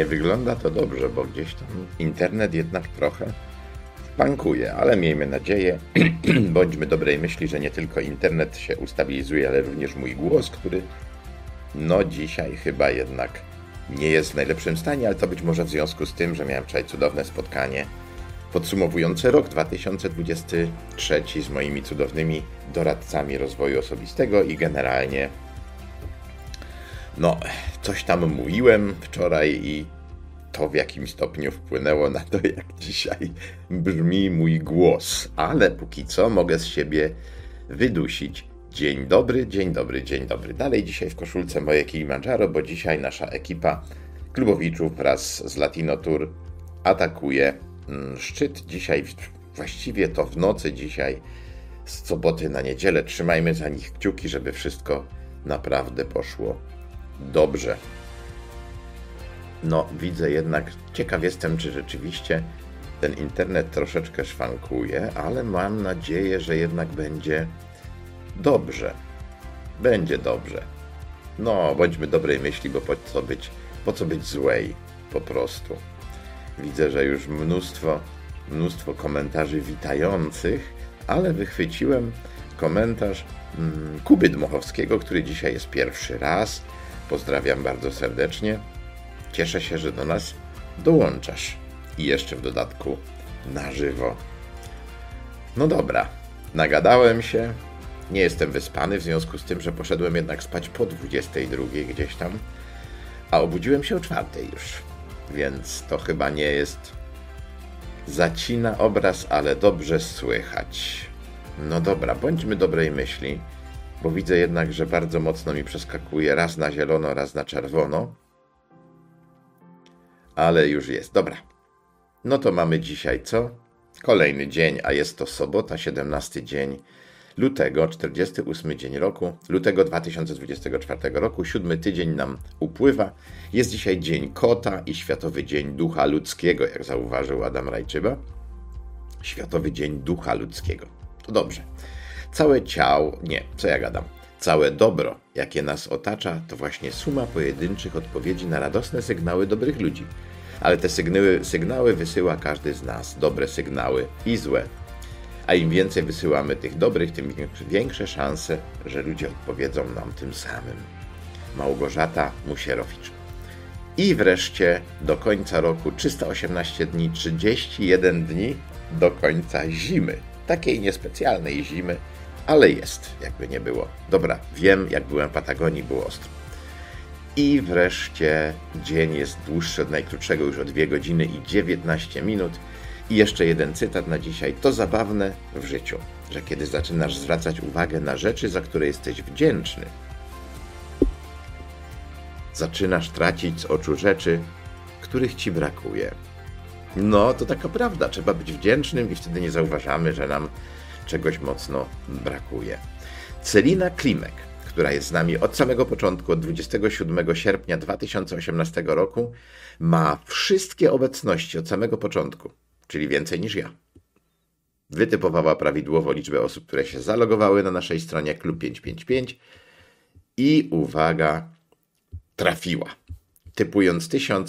wygląda to dobrze, bo gdzieś tam internet jednak trochę pankuje, ale miejmy nadzieję, bądźmy dobrej myśli, że nie tylko internet się ustabilizuje, ale również mój głos, który dzisiaj chyba jednak nie jest w najlepszym stanie, ale to być może w związku z tym, że miałem wczoraj cudowne spotkanie podsumowujące rok 2023 z moimi cudownymi doradcami rozwoju osobistego i generalnie coś tam mówiłem wczoraj i to w jakim stopniu wpłynęło na to, jak dzisiaj brzmi mój głos. Ale póki co mogę z siebie wydusić. Dzień dobry, dzień dobry, dzień dobry. Dalej dzisiaj w koszulce moje Kilimandżaro, bo dzisiaj nasza ekipa klubowiczów wraz z Latino Tour atakuje szczyt. Dzisiaj, właściwie to w nocy dzisiaj, z soboty na niedzielę. Trzymajmy za nich kciuki, żeby wszystko naprawdę poszło dobrze. Widzę jednak, ciekaw jestem, czy rzeczywiście ten internet troszeczkę szwankuje, ale mam nadzieję, że jednak będzie dobrze. Będzie dobrze. Bądźmy dobrej myśli, bo po co być złej po prostu. Widzę, że już mnóstwo komentarzy witających, ale wychwyciłem komentarz Kuby Dmochowskiego, który dzisiaj jest pierwszy raz. Pozdrawiam bardzo serdecznie. Cieszę się, że do nas dołączasz. I jeszcze w dodatku na żywo. Dobra, nagadałem się. Nie jestem wyspany w związku z tym, że poszedłem jednak spać po 22 gdzieś tam, a obudziłem się o 4 już. Więc to chyba nie jest... Zacina obraz, ale dobrze słychać. Dobra, bądźmy dobrej myśli, bo widzę jednak, że bardzo mocno mi przeskakuje raz na zielono, raz na czerwono. Ale już jest. Dobra. To mamy dzisiaj co? Kolejny dzień, a jest to sobota, 17 dzień lutego, 48 dzień roku, lutego 2024 roku, 7 tydzień nam upływa. Jest dzisiaj Dzień Kota i Światowy Dzień Ducha Ludzkiego, jak zauważył Adam Rajczyba. Światowy Dzień Ducha Ludzkiego. To dobrze. Całe dobro, jakie nas otacza, to właśnie suma pojedynczych odpowiedzi na radosne sygnały dobrych ludzi. Ale te sygnały wysyła każdy z nas, dobre sygnały i złe. A im więcej wysyłamy tych dobrych, tym większe szanse, że ludzie odpowiedzą nam tym samym. Małgorzata Musierowicz. I wreszcie do końca roku 318 dni, 31 dni do końca zimy. Takiej niespecjalnej zimy, ale jest, jakby nie było. Dobra, wiem, jak byłem w Patagonii, było ostro. I wreszcie dzień jest dłuższy od najkrótszego już o 2 godziny i 19 minut. I jeszcze jeden cytat na dzisiaj. To zabawne w życiu, że kiedy zaczynasz zwracać uwagę na rzeczy, za które jesteś wdzięczny, zaczynasz tracić z oczu rzeczy, których ci brakuje. To taka prawda. Trzeba być wdzięcznym i wtedy nie zauważamy, że nam czegoś mocno brakuje. Celina Klimek, która jest z nami od samego początku, od 27 sierpnia 2018 roku, ma wszystkie obecności od samego początku, czyli więcej niż ja. Wytypowała prawidłowo liczbę osób, które się zalogowały na naszej stronie Klub 555 i uwaga, trafiła, typując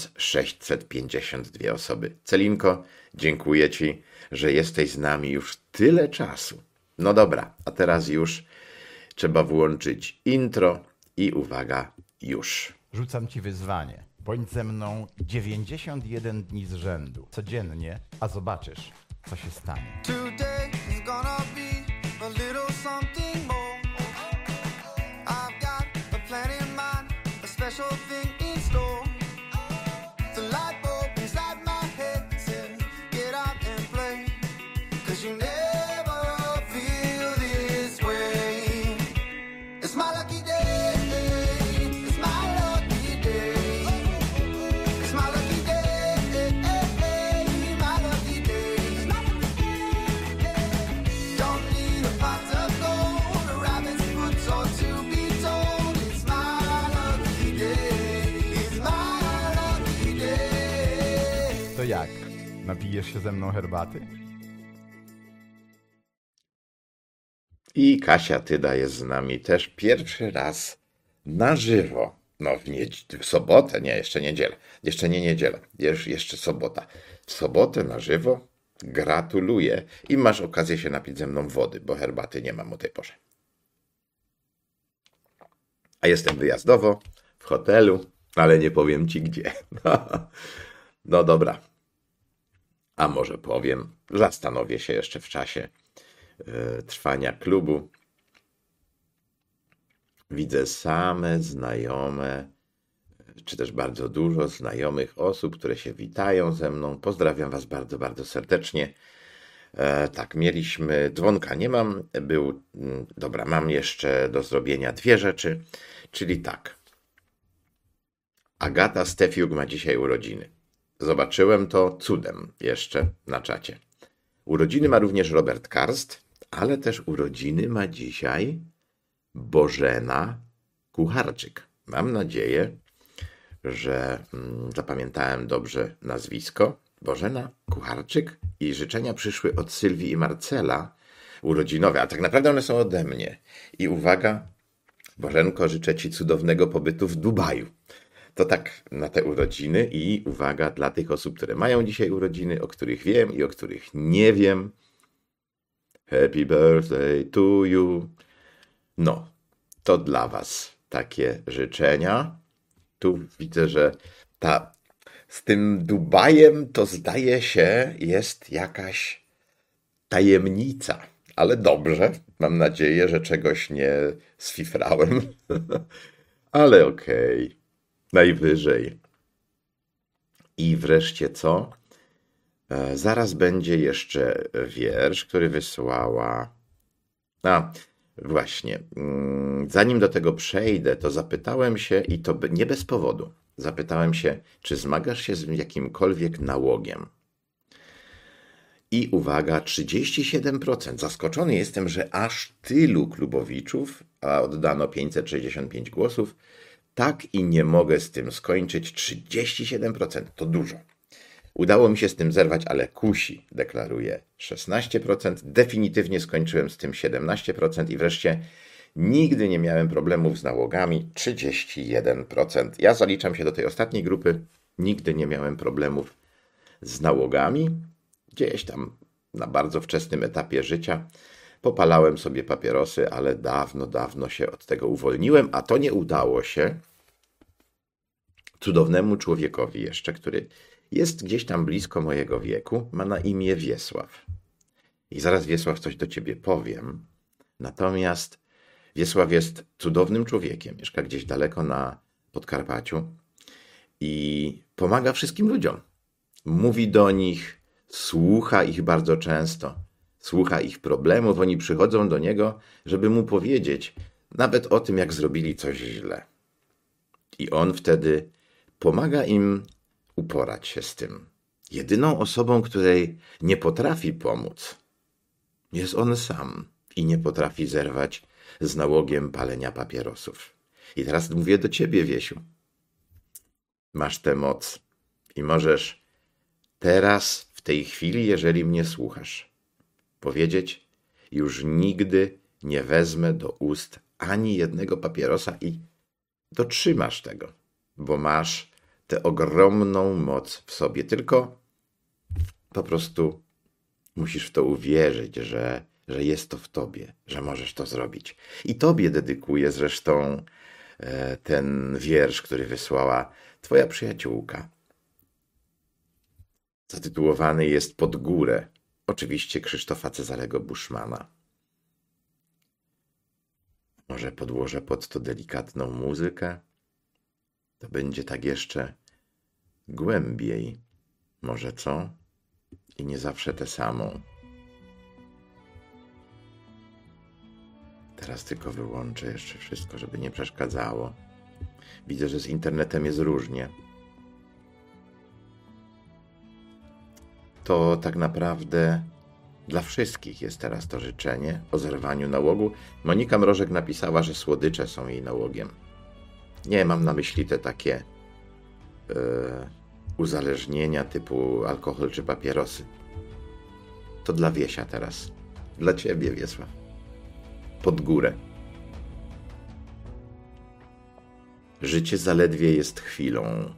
1652 osoby. Celinko, dziękuję Ci, że jesteś z nami już tyle czasu. Dobra, a teraz już trzeba włączyć intro i uwaga, już. Rzucam Ci wyzwanie. Bądź ze mną 91 dni z rzędu, codziennie, a zobaczysz, co się stanie. Today is gonna be a little something more. I've got a plan in mind, a special thing in store. The light bulb inside my head says, get out and play, 'cause you never feel this way. It's my lucky day. To jak? Napijesz się ze mną herbaty? I Kasia Tyda jest z nami też pierwszy raz na żywo. No, w sobotę, nie, jeszcze niedzielę. Jeszcze nie niedziela, jeszcze sobota. W sobotę na żywo gratuluję i masz okazję się napić ze mną wody, bo herbaty nie mam o tej porze. A jestem wyjazdowo w hotelu, ale nie powiem ci gdzie. No dobra. A może powiem, zastanowię się jeszcze w czasie trwania klubu. Widzę same znajome, czy też bardzo dużo znajomych osób, które się witają ze mną. Pozdrawiam was bardzo, bardzo serdecznie. Tak, mieliśmy, dzwonka nie mam, dobra, mam jeszcze do zrobienia 2 rzeczy, czyli tak. Agata Stefiuk ma dzisiaj urodziny. Zobaczyłem to cudem jeszcze na czacie. Urodziny ma również Robert Karst, ale też urodziny ma dzisiaj Bożena Kucharczyk. Mam nadzieję, że zapamiętałem dobrze nazwisko. Bożena Kucharczyk i życzenia przyszły od Sylwii i Marcela urodzinowe, a tak naprawdę one są ode mnie. I uwaga, Bożenko, życzę ci cudownego pobytu w Dubaju. To tak na te urodziny i uwaga dla tych osób, które mają dzisiaj urodziny, o których wiem i o których nie wiem. Happy birthday to you. No, to dla was takie życzenia. Tu widzę, że z tym Dubajem to zdaje się jest jakaś tajemnica. Ale dobrze, mam nadzieję, że czegoś nie sfifrałem. Ale okej. Najwyżej. I wreszcie co? Zaraz będzie jeszcze wiersz, który wysłała... Właśnie. Zanim do tego przejdę, to zapytałem się, i to nie bez powodu, zapytałem się, czy zmagasz się z jakimkolwiek nałogiem. I uwaga, 37%. Zaskoczony jestem, że aż tylu klubowiczów, a oddano 565 głosów, tak i nie mogę z tym skończyć. 37% to dużo. Udało mi się z tym zerwać, ale kusi, deklaruje 16%. Definitywnie skończyłem z tym 17% i wreszcie nigdy nie miałem problemów z nałogami 31%. Ja zaliczam się do tej ostatniej grupy. Nigdy nie miałem problemów z nałogami. Gdzieś tam na bardzo wczesnym etapie życia popalałem sobie papierosy, ale dawno się od tego uwolniłem, a to nie udało się cudownemu człowiekowi jeszcze, który jest gdzieś tam blisko mojego wieku, ma na imię Wiesław. I zaraz, Wiesław, coś do ciebie powiem. Natomiast Wiesław jest cudownym człowiekiem, mieszka gdzieś daleko na Podkarpaciu i pomaga wszystkim ludziom. Mówi do nich, słucha ich bardzo często, słucha ich problemów, oni przychodzą do niego, żeby mu powiedzieć nawet o tym, jak zrobili coś źle. I on wtedy pomaga im uporać się z tym. Jedyną osobą, której nie potrafi pomóc, jest on sam i nie potrafi zerwać z nałogiem palenia papierosów. I teraz mówię do ciebie, Wiesiu. Masz tę moc i możesz teraz, w tej chwili, jeżeli mnie słuchasz, powiedzieć: już nigdy nie wezmę do ust ani jednego papierosa i dotrzymasz tego, bo masz tę ogromną moc w sobie. Tylko po prostu musisz w to uwierzyć, że jest to w tobie, że możesz to zrobić. I tobie dedykuję zresztą ten wiersz, który wysłała twoja przyjaciółka. Zatytułowany jest Pod górę. Oczywiście Krzysztofa Cezarego Buszmana. Może podłożę pod to delikatną muzykę? To będzie tak jeszcze głębiej. Może co? I nie zawsze tę samą. Teraz tylko wyłączę jeszcze wszystko, żeby nie przeszkadzało. Widzę, że z internetem jest różnie. To tak naprawdę dla wszystkich jest teraz to życzenie o zerwaniu nałogu. Monika Mrożek napisała, że słodycze są jej nałogiem. Nie mam na myśli te takie uzależnienia typu alkohol czy papierosy. To dla Wiesia teraz. Dla ciebie, Wiesław. Pod górę. Życie zaledwie jest chwilą.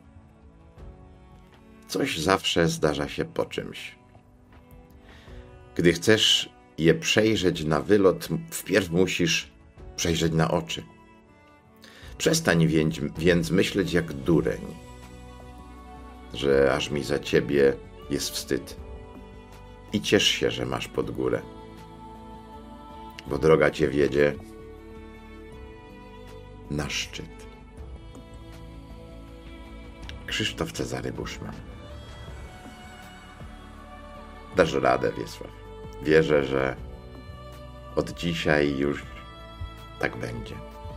Coś zawsze zdarza się po czymś. Gdy chcesz je przejrzeć na wylot, wpierw musisz przejrzeć na oczy. Przestań więc myśleć jak dureń, że aż mi za ciebie jest wstyd. I ciesz się, że masz pod górę, bo droga cię wiedzie na szczyt. Krzysztof Cezary Buszman. Dasz radę, Wiesław. Wierzę, że od dzisiaj już tak będzie.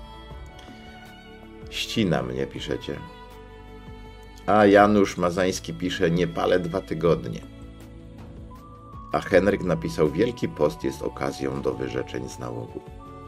Ścina mnie, piszecie. A Janusz Mazański pisze, nie palę 2 tygodnie. A Henryk napisał, Wielki Post jest okazją do wyrzeczeń z nałogu.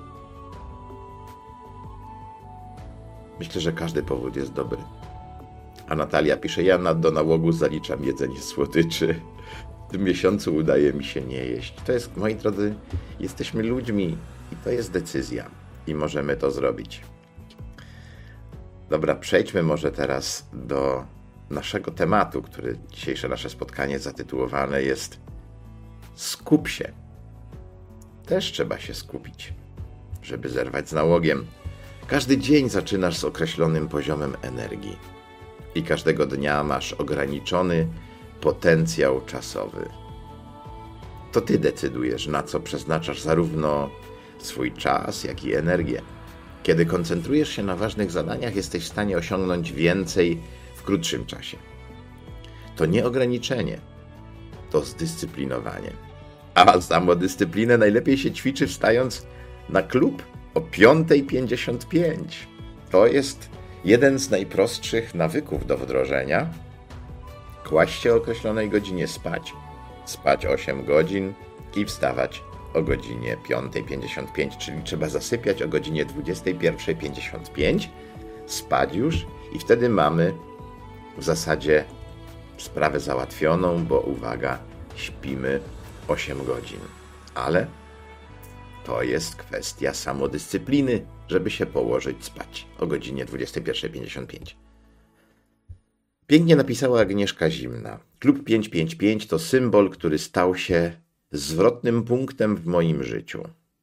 Myślę, że każdy powód jest dobry. A Natalia pisze, ja do nałogu zaliczam jedzenie słodyczy. W tym miesiącu udaje mi się nie jeść. To jest, moi drodzy, jesteśmy ludźmi i to jest decyzja. I możemy to zrobić. Dobra, przejdźmy może teraz do naszego tematu, który dzisiejsze nasze spotkanie zatytułowane jest Skup się. Też trzeba się skupić, żeby zerwać z nałogiem. Każdy dzień zaczynasz z określonym poziomem energii i każdego dnia masz ograniczony potencjał czasowy. To ty decydujesz, na co przeznaczasz zarówno swój czas, jak i energię. Kiedy koncentrujesz się na ważnych zadaniach, jesteś w stanie osiągnąć więcej w krótszym czasie. To nie ograniczenie, to zdyscyplinowanie. A samodyscyplinę najlepiej się ćwiczy wstając na klub o 5:55. To jest jeden z najprostszych nawyków do wdrożenia. Kłaść się o określonej godzinie spać. Spać 8 godzin i wstawać o godzinie 5:55, czyli trzeba zasypiać o godzinie 21:55, spać już i wtedy mamy w zasadzie sprawę załatwioną, bo uwaga, śpimy 8 godzin. Ale to jest kwestia samodyscypliny, żeby się położyć spać o godzinie 21:55. Pięknie napisała Agnieszka Zimna. Klub 555 to symbol, który stał się zwrotnym punktem w moim życiu.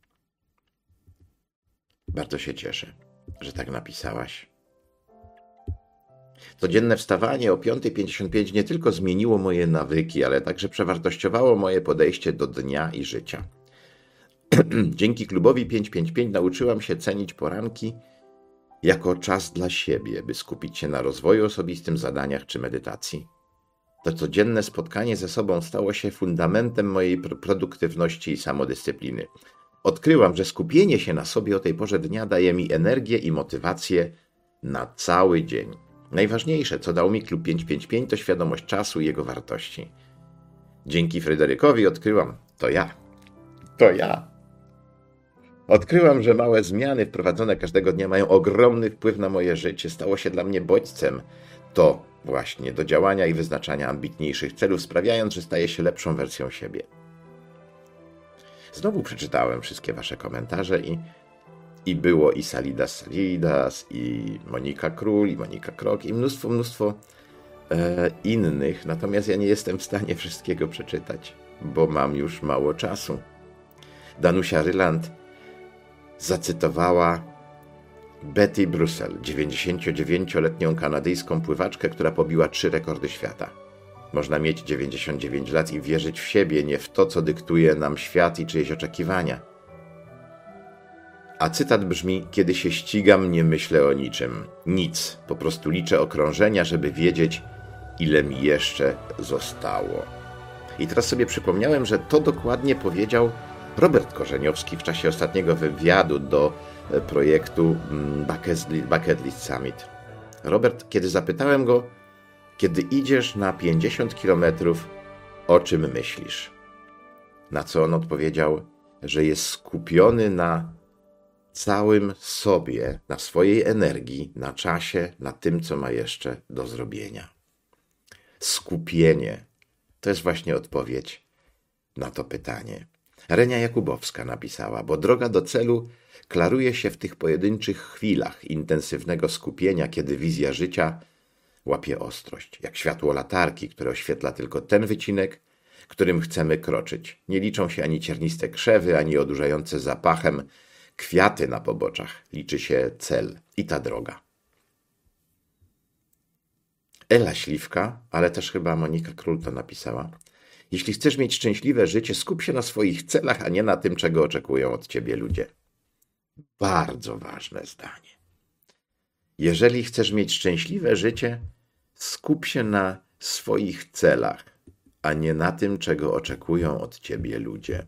Bardzo się cieszę, że tak napisałaś. Codzienne wstawanie o 5:55 nie tylko zmieniło moje nawyki, ale także przewartościowało moje podejście do dnia i życia. Dzięki klubowi 555 nauczyłam się cenić poranki jako czas dla siebie, by skupić się na rozwoju osobistym, zadaniach czy medytacji. To codzienne spotkanie ze sobą stało się fundamentem mojej produktywności i samodyscypliny. Odkryłam, że skupienie się na sobie o tej porze dnia daje mi energię i motywację na cały dzień. Najważniejsze, co dał mi klub 555, to świadomość czasu i jego wartości. Dzięki Fryderykowi odkryłam, to ja. Odkryłam, że małe zmiany wprowadzone każdego dnia mają ogromny wpływ na moje życie. Stało się dla mnie bodźcem to właśnie do działania i wyznaczania ambitniejszych celów, sprawiając, że staję się lepszą wersją siebie. Znowu przeczytałem wszystkie wasze komentarze i było i Salidas, i Monika Król, i Monika Krok, i mnóstwo innych. Natomiast ja nie jestem w stanie wszystkiego przeczytać, bo mam już mało czasu. Danusia Ryland zacytowała Betty Brussel, 99-letnią kanadyjską pływaczkę, która pobiła 3 rekordy świata. Można mieć 99 lat i wierzyć w siebie, nie w to, co dyktuje nam świat i czyjeś oczekiwania. A cytat brzmi, kiedy się ścigam, nie myślę o niczym. Nic, po prostu liczę okrążenia, żeby wiedzieć, ile mi jeszcze zostało. I teraz sobie przypomniałem, że to dokładnie powiedział Robert Korzeniowski w czasie ostatniego wywiadu do projektu Bucket List Summit. Robert, kiedy zapytałem go, kiedy idziesz na 50 kilometrów, o czym myślisz? Na co on odpowiedział, że jest skupiony na całym sobie, na swojej energii, na czasie, na tym, co ma jeszcze do zrobienia. Skupienie to jest właśnie odpowiedź na to pytanie. Renia Jakubowska napisała, bo droga do celu klaruje się w tych pojedynczych chwilach intensywnego skupienia, kiedy wizja życia łapie ostrość, jak światło latarki, które oświetla tylko ten wycinek, którym chcemy kroczyć. Nie liczą się ani cierniste krzewy, ani odurzające zapachem kwiaty na poboczach. Liczy się cel i ta droga. Ela Śliwka, ale też chyba Monika Król to napisała. Jeśli chcesz mieć szczęśliwe życie, skup się na swoich celach, a nie na tym, czego oczekują od ciebie ludzie. Bardzo ważne zdanie. Jeżeli chcesz mieć szczęśliwe życie, skup się na swoich celach, a nie na tym, czego oczekują od ciebie ludzie.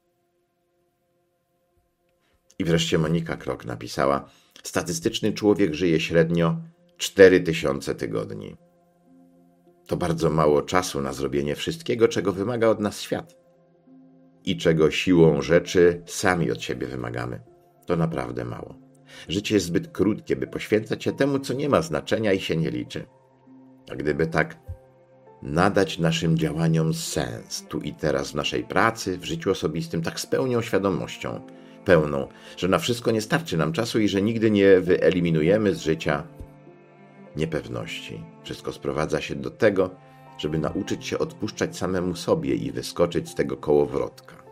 I wreszcie Monika Krok napisała, statystyczny człowiek żyje średnio 4000 tygodni. To bardzo mało czasu na zrobienie wszystkiego, czego wymaga od nas świat i czego siłą rzeczy sami od siebie wymagamy. To naprawdę mało. Życie jest zbyt krótkie, by poświęcać się temu, co nie ma znaczenia i się nie liczy. A gdyby tak nadać naszym działaniom sens, tu i teraz w naszej pracy, w życiu osobistym, tak z pełną świadomością, pełną, że na wszystko nie starczy nam czasu i że nigdy nie wyeliminujemy z życia niepewności. Wszystko sprowadza się do tego, żeby nauczyć się odpuszczać samemu sobie i wyskoczyć z tego kołowrotka.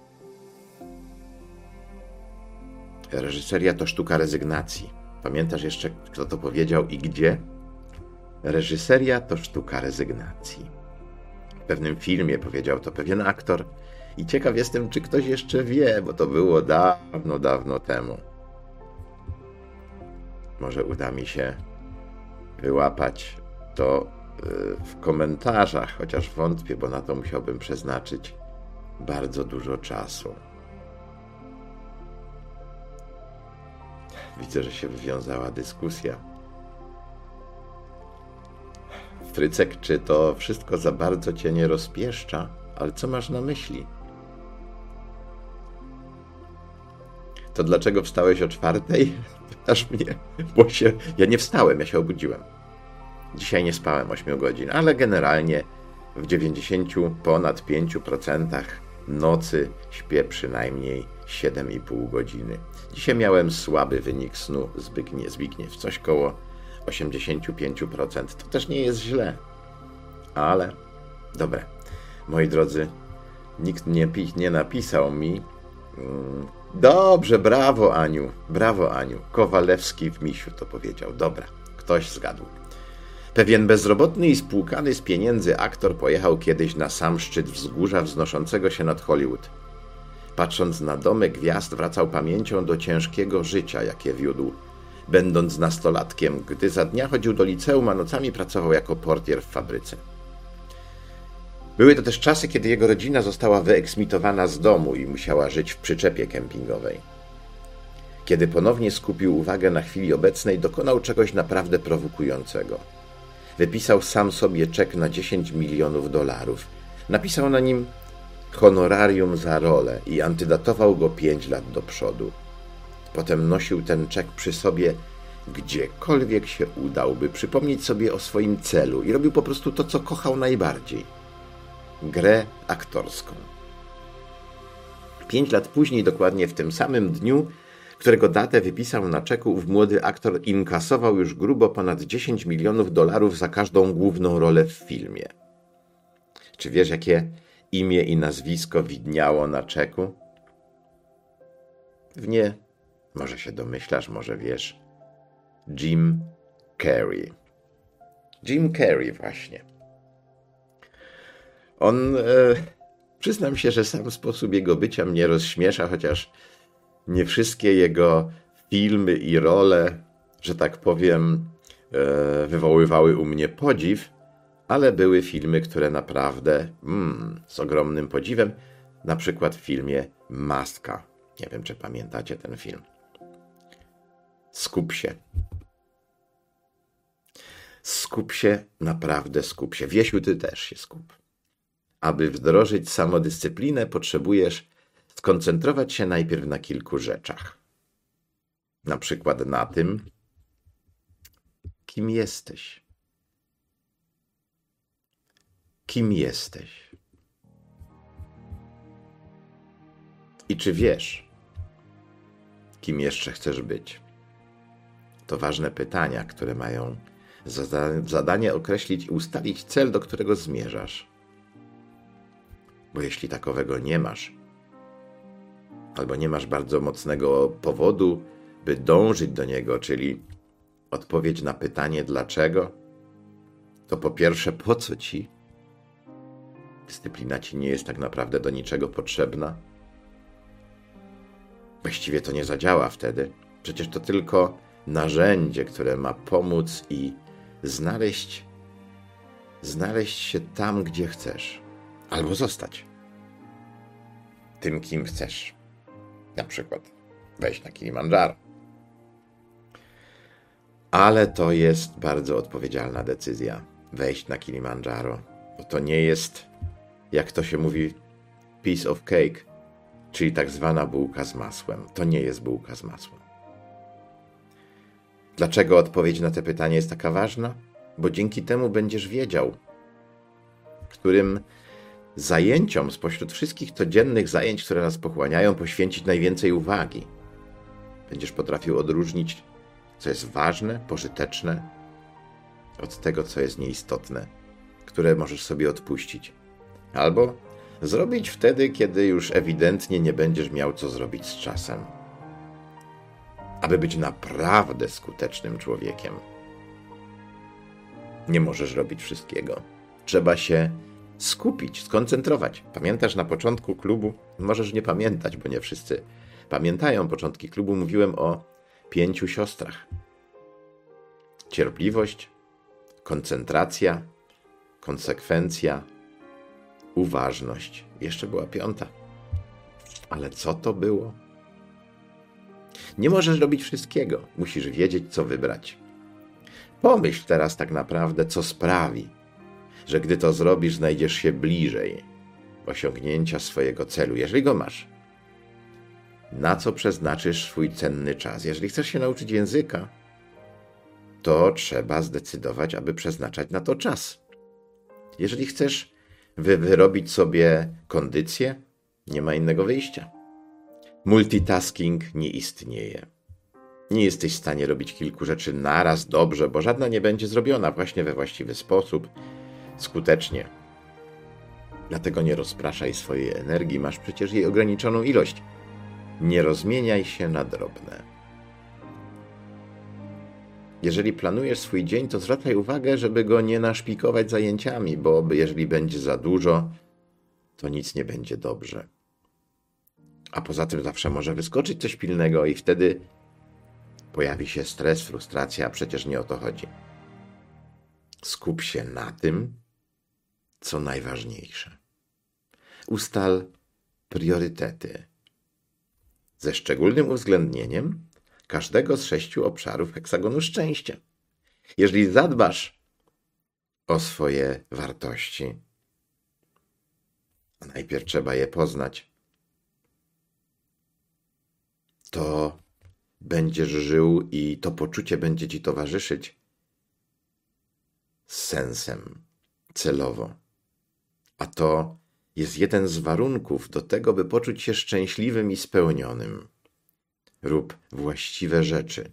Reżyseria to sztuka rezygnacji. Pamiętasz jeszcze, kto to powiedział i gdzie? Reżyseria to sztuka rezygnacji. W pewnym filmie powiedział to pewien aktor i ciekaw jestem, czy ktoś jeszcze wie, bo to było dawno, dawno temu. Może uda mi się wyłapać to w komentarzach, chociaż wątpię, bo na to musiałbym przeznaczyć bardzo dużo czasu. Widzę, że się wywiązała dyskusja. Frycek, czy to wszystko za bardzo cię nie rozpieszcza? Ale co masz na myśli? To dlaczego wstałeś o 4:00? Pytasz mnie, bo ja nie wstałem, ja się obudziłem. Dzisiaj nie spałem 8 godzin, ale generalnie w 95% nocy śpię przynajmniej 7,5 godziny. Dzisiaj miałem słaby wynik snu, Zbigniew, coś koło 85%. To też nie jest źle, ale dobre. Moi drodzy, nikt nie napisał mi. Dobrze, brawo Aniu. Kowalewski w Misiu to powiedział. Dobra, ktoś zgadł. Pewien bezrobotny i spłukany z pieniędzy aktor pojechał kiedyś na sam szczyt wzgórza wznoszącego się nad Hollywood. Patrząc na domy gwiazd, wracał pamięcią do ciężkiego życia, jakie wiódł, będąc nastolatkiem, gdy za dnia chodził do liceum, a nocami pracował jako portier w fabryce. Były to też czasy, kiedy jego rodzina została wyeksmitowana z domu i musiała żyć w przyczepie kempingowej. Kiedy ponownie skupił uwagę na chwili obecnej, dokonał czegoś naprawdę prowokującego. Wypisał sam sobie czek na $10 milionów. Napisał na nim honorarium za rolę i antydatował go 5 lat do przodu. Potem nosił ten czek przy sobie gdziekolwiek się udał, by przypomnieć sobie o swoim celu i robił po prostu to, co kochał najbardziej. Grę aktorską. 5 lat później, dokładnie w tym samym dniu, którego datę wypisał na czeku, ów młody aktor inkasował już grubo ponad $10 milionów za każdą główną rolę w filmie. Czy wiesz, jakie imię i nazwisko widniało na czeku? Pewnie, może się domyślasz, może wiesz. Jim Carrey. Jim Carrey właśnie. On, przyznam się, że sam sposób jego bycia mnie rozśmiesza, chociaż nie wszystkie jego filmy i role, że tak powiem, wywoływały u mnie podziw, ale były filmy, które naprawdę z ogromnym podziwem, na przykład w filmie Maska. Nie wiem, czy pamiętacie ten film. Skup się. Skup się, naprawdę skup się. Wiesiu, ty też się skup. Aby wdrożyć samodyscyplinę, potrzebujesz skoncentrować się najpierw na kilku rzeczach. Na przykład na tym, kim jesteś. Kim jesteś? I czy wiesz, kim jeszcze chcesz być? To ważne pytania, które mają zadanie określić i ustalić cel, do którego zmierzasz. Bo jeśli takowego nie masz, albo nie masz bardzo mocnego powodu, by dążyć do niego, czyli odpowiedź na pytanie dlaczego, to po pierwsze, po co ci? Dyscyplina ci nie jest tak naprawdę do niczego potrzebna. Właściwie to nie zadziała wtedy. Przecież to tylko narzędzie, które ma pomóc i znaleźć się tam, gdzie chcesz. Albo zostać tym, kim chcesz. Na przykład wejść na Kilimandżaro. Ale to jest bardzo odpowiedzialna decyzja. Wejść na Kilimandżaro. Bo to nie jest, jak to się mówi, piece of cake, czyli tak zwana bułka z masłem. To nie jest bułka z masłem. Dlaczego odpowiedź na te pytanie jest taka ważna? Bo dzięki temu będziesz wiedział, którym zajęciom spośród wszystkich codziennych zajęć, które nas pochłaniają, poświęcić najwięcej uwagi. Będziesz potrafił odróżnić, co jest ważne, pożyteczne, od tego, co jest nieistotne, które możesz sobie odpuścić. Albo zrobić wtedy, kiedy już ewidentnie nie będziesz miał co zrobić z czasem. Aby być naprawdę skutecznym człowiekiem, nie możesz robić wszystkiego. Trzeba się skupić, skoncentrować. Pamiętasz na początku klubu? Możesz nie pamiętać, bo nie wszyscy pamiętają początki klubu. Mówiłem o 5 siostrach. Cierpliwość, koncentracja, konsekwencja, uważność. Jeszcze była 5. Ale co to było? Nie możesz robić wszystkiego. Musisz wiedzieć, co wybrać. Pomyśl teraz tak naprawdę, co sprawi, że gdy to zrobisz, znajdziesz się bliżej osiągnięcia swojego celu, jeżeli go masz. Na co przeznaczysz swój cenny czas? Jeżeli chcesz się nauczyć języka, to trzeba zdecydować, aby przeznaczać na to czas. Jeżeli chcesz wyrobić sobie kondycję, nie ma innego wyjścia. Multitasking nie istnieje. Nie jesteś w stanie robić kilku rzeczy naraz dobrze, bo żadna nie będzie zrobiona właśnie we właściwy sposób, skutecznie. Dlatego nie rozpraszaj swojej energii, masz przecież jej ograniczoną ilość. Nie rozmieniaj się na drobne. Jeżeli planujesz swój dzień, to zwracaj uwagę, żeby go nie naszpikować zajęciami, bo jeżeli będzie za dużo, to nic nie będzie dobrze. A poza tym zawsze może wyskoczyć coś pilnego i wtedy pojawi się stres, frustracja, a przecież nie o to chodzi. Skup się na tym, co najważniejsze. Ustal priorytety. Ze szczególnym uwzględnieniem każdego z 6 obszarów heksagonu szczęścia. Jeżeli zadbasz o swoje wartości, a najpierw trzeba je poznać, to będziesz żył i to poczucie będzie ci towarzyszyć z sensem, celowo. A to jest jeden z warunków do tego, by poczuć się szczęśliwym i spełnionym. Rób właściwe rzeczy,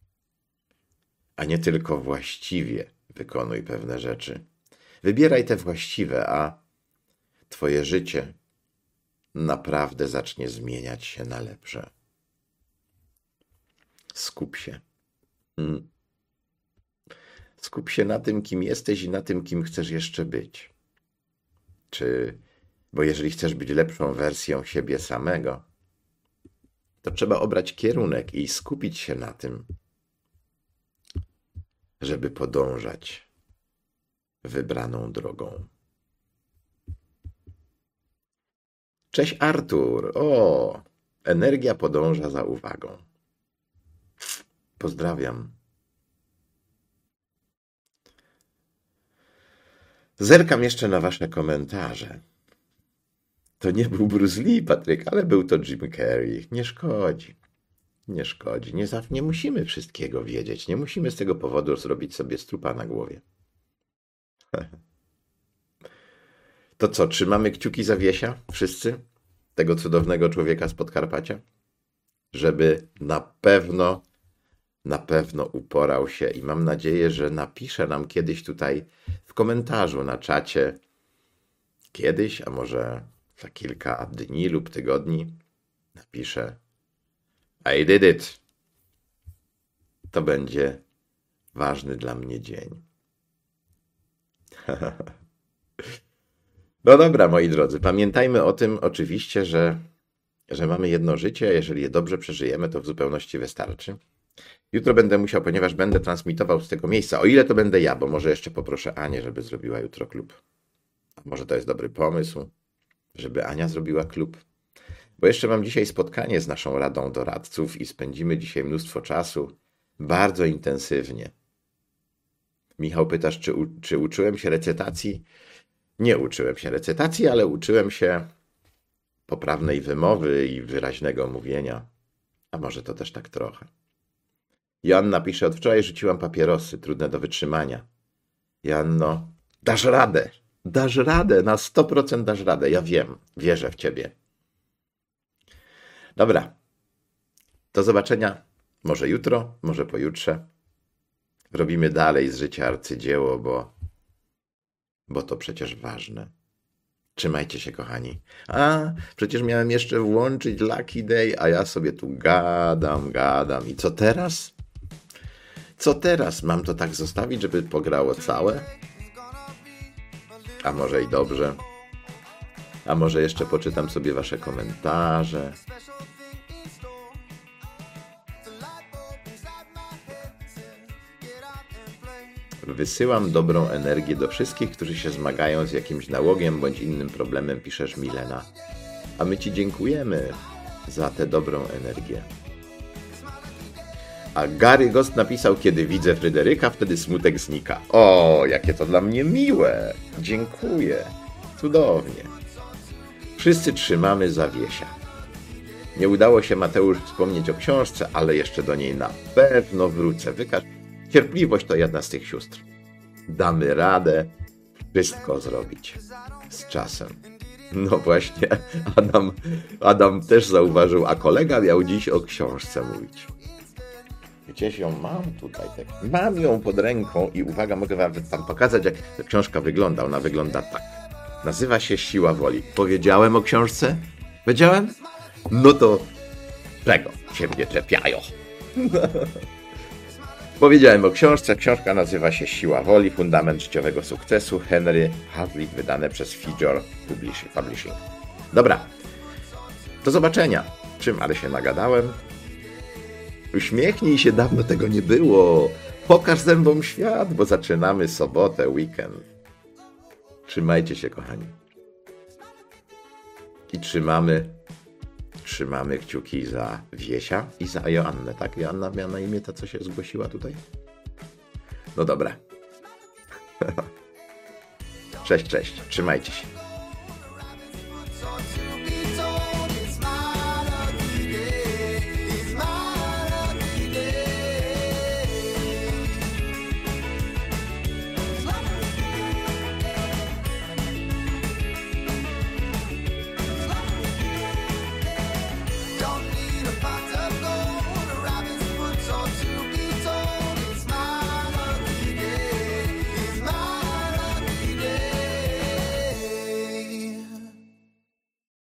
a nie tylko właściwie wykonuj pewne rzeczy. Wybieraj te właściwe, a twoje życie naprawdę zacznie zmieniać się na lepsze. Skup się. Skup się na tym, kim jesteś i na tym, kim chcesz jeszcze być. Bo jeżeli chcesz być lepszą wersją siebie samego, to trzeba obrać kierunek i skupić się na tym, żeby podążać wybraną drogą. Cześć Artur. O, energia podąża za uwagą. Pozdrawiam. Zerkam jeszcze na wasze komentarze. To nie był Bruce Lee, Patryk, ale był to Jim Carrey. Nie szkodzi. Nie szkodzi. Nie musimy wszystkiego wiedzieć. Nie musimy z tego powodu zrobić sobie strupa na głowie. To co, trzymamy kciuki za Wiesia? Wszyscy? tego cudownego człowieka z Podkarpacia, żeby na pewno uporał się i mam nadzieję, że napisze nam kiedyś tutaj w komentarzu na czacie, kiedyś, a może za kilka dni lub tygodni, napisze I did it. To będzie ważny dla mnie dzień. No dobra, moi drodzy, pamiętajmy o tym oczywiście, że mamy jedno życie, jeżeli je dobrze przeżyjemy, to w zupełności wystarczy. Jutro będę musiał, ponieważ będę transmitował z tego miejsca, o ile to będę ja, bo może jeszcze poproszę Anię, żeby zrobiła jutro klub. A może to jest dobry pomysł, żeby Ania zrobiła klub. Bo jeszcze mam dzisiaj spotkanie z naszą Radą Doradców i spędzimy dzisiaj mnóstwo czasu, bardzo intensywnie. Michał, pytasz, czy uczyłem się recytacji? Nie uczyłem się recytacji, ale uczyłem się poprawnej wymowy i wyraźnego mówienia. A może to też tak trochę. Joanna pisze, od wczoraj rzuciłam papierosy, trudne do wytrzymania. Joanno, dasz radę, na 100% dasz radę, ja wiem, wierzę w ciebie. Dobra, do zobaczenia, może jutro, może pojutrze. Robimy dalej z życia arcydzieło, bo to przecież ważne. Trzymajcie się, kochani. A, przecież miałem jeszcze włączyć Lucky Day, a ja sobie tu gadam. I co teraz? Co teraz? Mam to tak zostawić, żeby pograło całe? A może i dobrze. A może jeszcze poczytam sobie wasze komentarze. Wysyłam dobrą energię do wszystkich, którzy się zmagają z jakimś nałogiem bądź innym problemem, piszesz Milena. A my ci dziękujemy za tę dobrą energię. A Gary Ghost napisał, kiedy widzę Fryderyka, wtedy smutek znika. O, jakie to dla mnie miłe. Dziękuję. Cudownie. Wszyscy trzymamy za Wiesia. Nie udało się, Mateusz, wspomnieć o książce, ale jeszcze do niej na pewno wrócę. Wykaż. Cierpliwość to jedna z tych sióstr. Damy radę wszystko zrobić z czasem. No właśnie, Adam też zauważył, a kolega miał dziś o książce mówić. Gdzieś ją mam tutaj. Tak. Mam ją pod ręką i uwaga, mogę wam pokazać, jak ta książka wygląda. Ona wygląda tak. Nazywa się Siła Woli. Powiedziałem o książce? Powiedziałem? No to czego się mnie czepiają? Powiedziałem o książce. Książka nazywa się Siła Woli, Fundament Życiowego Sukcesu. Henry Hadley, wydane przez Fidjor Publishing. Dobra, do zobaczenia. Czym ale się nagadałem? Uśmiechnij się, dawno tego nie było. Pokaż zębom świat, bo zaczynamy sobotę, weekend. Trzymajcie się, kochani. I trzymamy kciuki za Wiesia i za Joannę, tak? Joanna miała na imię ta, co się zgłosiła tutaj? No dobra. Cześć, trzymajcie się.